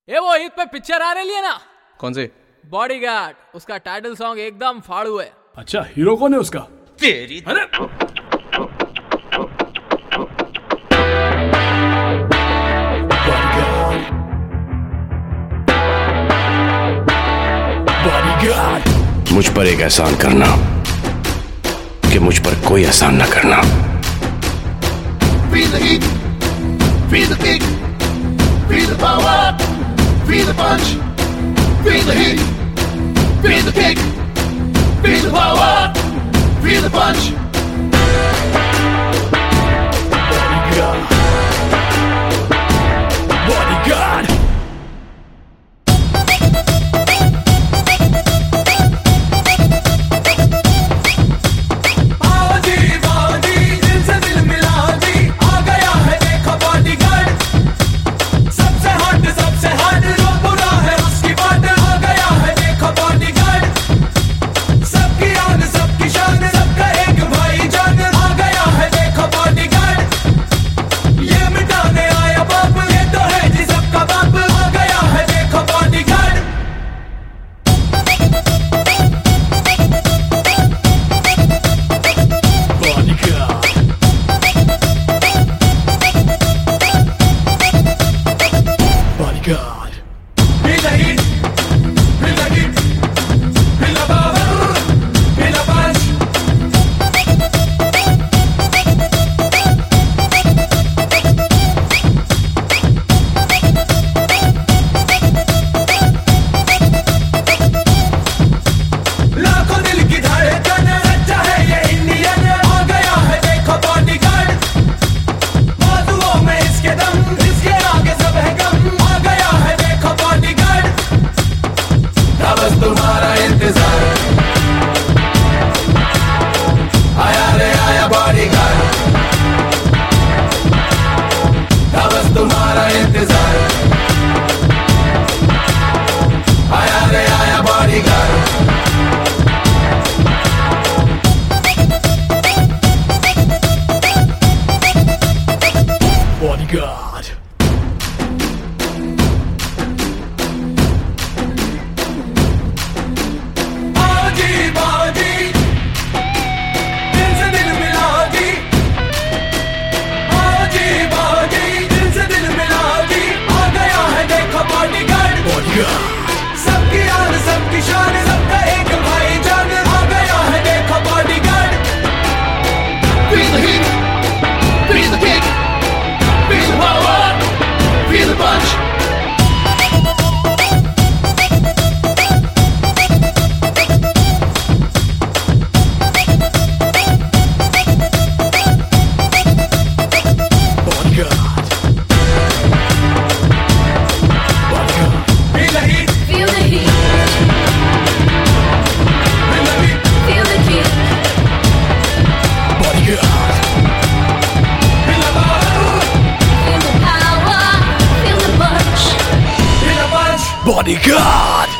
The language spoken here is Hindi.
ये वो ईद पे पिक्चर आ रही है ना। कौन सी? बॉडीगार्ड। उसका टाइटल सॉन्ग एकदम फाड़ू है। अच्छा, हीरो कौन है उसका? तेरी अरे मुझ पर एक एहसान करना कि मुझ पर कोई एहसान न करना। Feel the heat, feel the kick, feel the power, feel the punch. Feel the heat, feel the kick, feel the power, feel the punch. Bodyguard. God. Feel the heat, feel the heat, feel the power, feel the punch. लाखों दिल की धड़कन, सच्चा है ये इंडियन, आ गया है देखो बॉडीगार्ड। बाजुओं में इसके दम, इसके आगे सब है गम। बस तुम्हारा इंतजार, आया रे आया बॉडीगार्ड। बस तुम्हारा इंतजार, आया रे आया बॉडीगार्ड। बॉडीगार्ड। सबकी आन सबकी शान, सबका एक भाई जान, आ गया है देखो Bodyguard. Feel the heat, feel the kick, feel the power, feel the punch. Bodyguard!